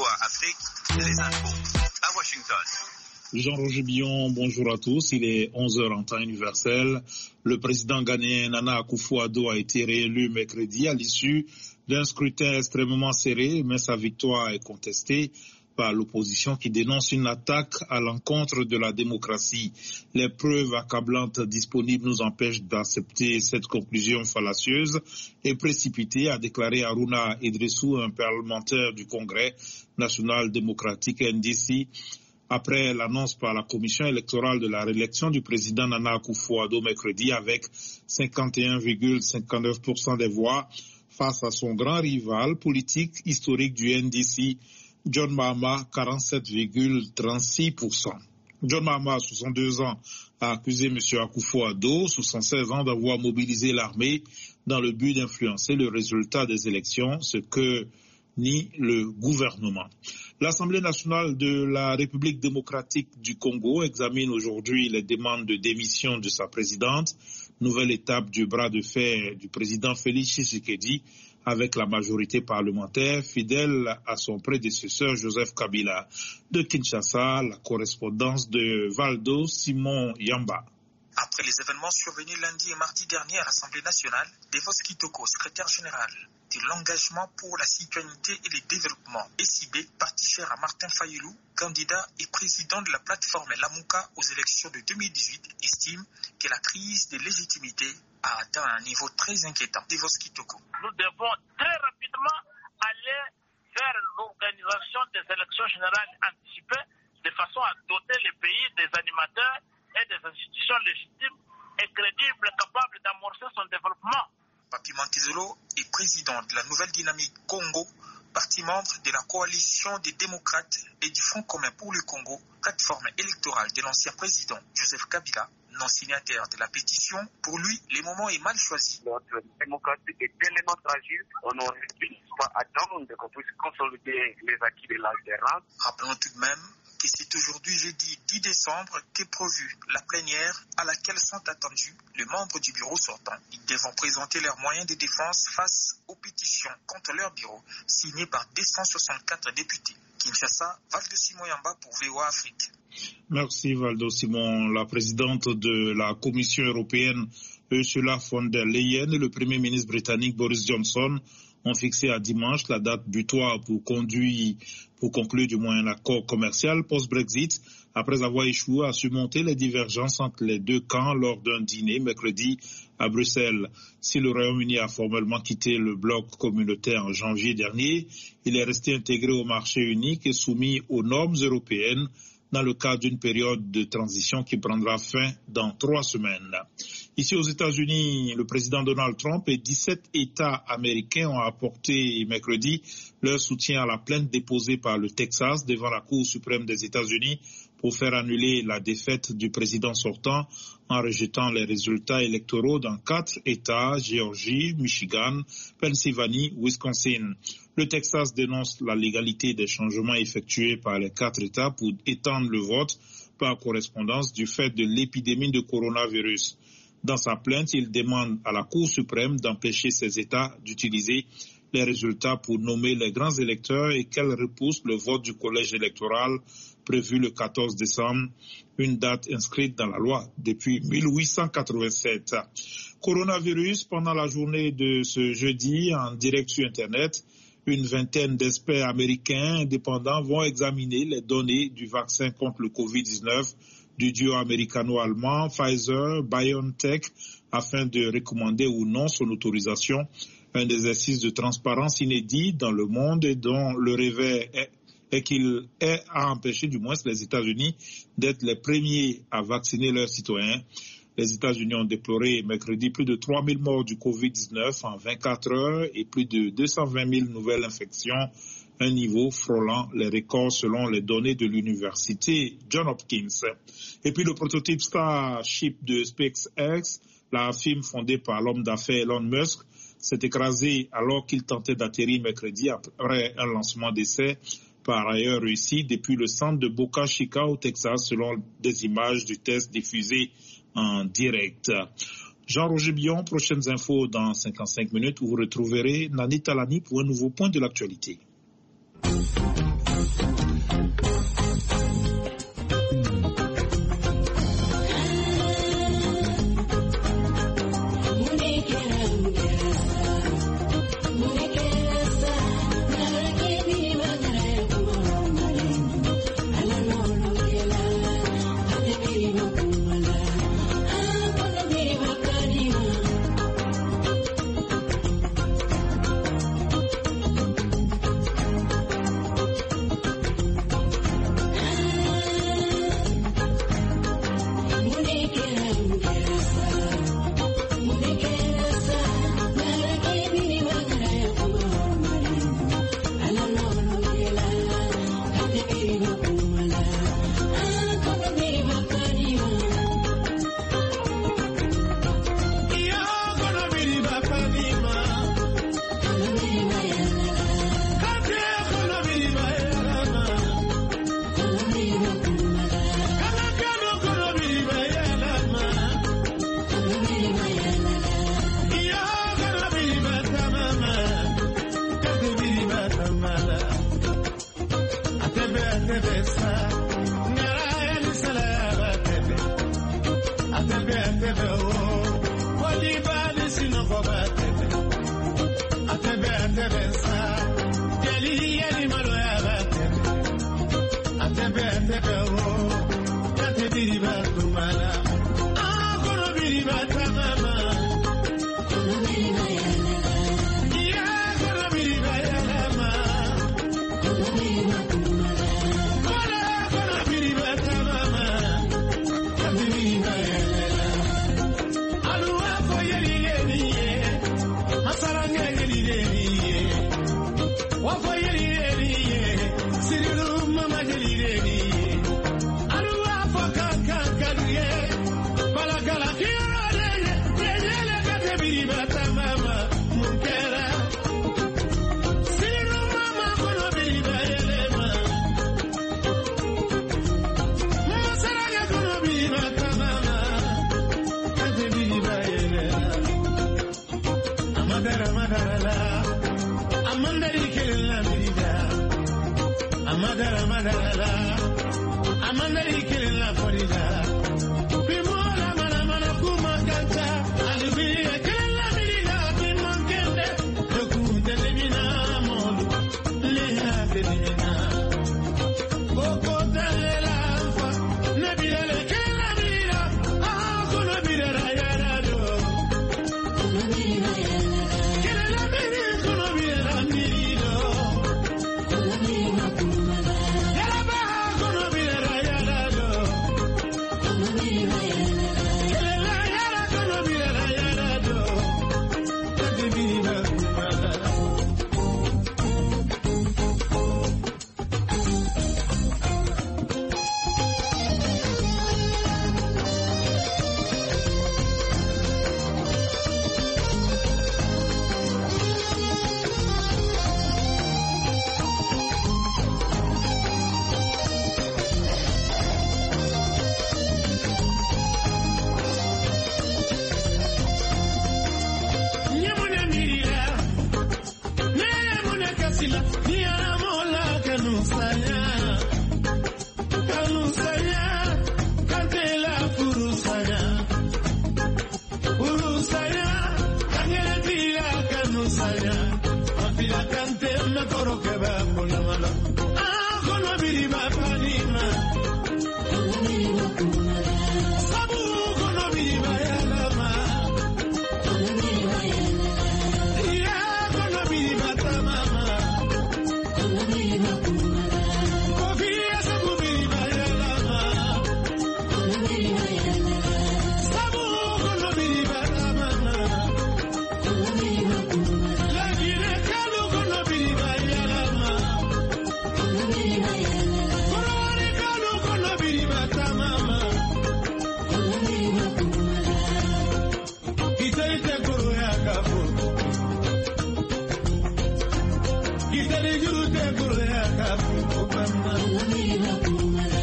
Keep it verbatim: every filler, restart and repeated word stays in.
V O A Afrique, les infos à Washington. Jean-Roger Billon, bonjour à tous. Il est onze heures en temps universel. Le président ghanéen Nana Akufo-Addo a été réélu mercredi à l'issue d'un scrutin extrêmement serré, mais sa victoire est contestée par l'opposition qui dénonce une attaque à l'encontre de la démocratie. Les preuves accablantes disponibles nous empêchent d'accepter cette conclusion fallacieuse et précipitée, a déclaré Haruna Idrissou, un parlementaire du Congrès national démocratique N D C, après l'annonce par la commission électorale de la réélection du président Nana Akufo-Addo mercredi avec cinquante et un virgule cinquante-neuf pour cent des voix face à son grand rival politique historique du N D C, John Mahama, quarante-sept virgule trente-six pour cent. John Mahama, soixante-deux ans, a accusé M. Akufo-Addo, soixante-seize ans, d'avoir mobilisé l'armée dans le but d'influencer le résultat des élections, ce que nie le gouvernement. L'Assemblée nationale de la République démocratique du Congo examine aujourd'hui les demandes de démission de sa présidente, nouvelle étape du bras de fer du président Félix Tshisekedi avec la majorité parlementaire fidèle à son prédécesseur Joseph Kabila. De Kinshasa, la correspondance de Valdo Simon Yamba. Après les événements survenus lundi et mardi dernier à l'Assemblée nationale, Devos Kitoko, secrétaire général de l'engagement pour la citoyenneté et le développement, S I B, parti cher à Martin Fayoulou, candidat et président de la plateforme Lamuka aux élections de deux mille dix-huit, estime que la crise de légitimité a atteint un niveau très inquiétant. Devos Kitoko. Nous devons très rapidement aller vers l'organisation des élections générales anticipées de façon à doter le pays des animateurs et des institutions légitimes et crédibles capables d'amorcer son développement. Papi Mankizolo est président de la Nouvelle Dynamique Congo, parti membre de la coalition des démocrates et du Front commun pour le Congo, plateforme électorale de l'ancien président Joseph Kabila, non signataire de la pétition. Pour lui, le moment est mal choisi. Notre démocratie est tellement fragile, on n'aurait pas attendre qu'on puisse consolider les acquis de l'alternance. Rappelons tout de même que c'est aujourd'hui, jeudi dix décembre, qu'est prévue la plénière à laquelle sont attendus les membres du bureau sortant. Ils devront présenter leurs moyens de défense face aux pétitions contre leur bureau, signées par deux cent soixante-quatre députés. Kinshasa, Valdo Simon Yamba pour V O A Afrique. Merci Valdo Simon. La présidente de la Commission européenne, Ursula von der Leyen, et le Premier ministre britannique Boris Johnson ont fixé à dimanche la date butoir pour conduire, pour conclure du moins un accord commercial post-Brexit, après avoir échoué à surmonter les divergences entre les deux camps lors d'un dîner mercredi à Bruxelles. Si le Royaume-Uni a formellement quitté le bloc communautaire en janvier dernier, il est resté intégré au marché unique et soumis aux normes européennes dans le cadre d'une période de transition qui prendra fin dans trois semaines. Ici aux États-Unis, le président Donald Trump et dix-sept États américains ont apporté mercredi leur soutien à la plainte déposée par le Texas devant la Cour suprême des États-Unis pour faire annuler la défaite du président sortant en rejetant les résultats électoraux dans quatre États, Géorgie, Michigan, Pennsylvanie, Wisconsin. Le Texas dénonce la légalité des changements effectués par les quatre États pour étendre le vote par correspondance du fait de l'épidémie de coronavirus. Dans sa plainte, il demande à la Cour suprême d'empêcher ces États d'utiliser les résultats pour nommer les grands électeurs et qu'elle repousse le vote du collège électoral prévu le quatorze décembre, une date inscrite dans la loi depuis mille huit cent quatre-vingt-sept. Coronavirus, pendant la journée de ce jeudi, en direct sur Internet, une vingtaine d'experts américains indépendants vont examiner les données du vaccin contre le covid dix-neuf du duo américano-allemand Pfizer-BioNTech afin de recommander ou non son autorisation, un exercice de transparence inédit dans le monde et dont le revers est, est qu'il est à empêcher du moins les États-Unis d'être les premiers à vacciner leurs citoyens. Les États-Unis ont déploré mercredi plus de trois mille morts du covid dix-neuf en vingt-quatre heures et plus de deux cent vingt mille nouvelles infections, un niveau frôlant les records selon les données de l'université Johns Hopkins. Et puis le prototype Starship de SpaceX, la firme fondée par l'homme d'affaires Elon Musk, s'est écrasé alors qu'il tentait d'atterrir mercredi après un lancement d'essai par ailleurs réussi depuis le centre de Boca Chica au Texas selon des images du test diffusé en direct. Jean-Roger Billon, prochaines infos dans cinquante-cinq minutes où vous retrouverez Nani Talani pour un nouveau point de l'actualité. Kita di juru te guru ya kapu,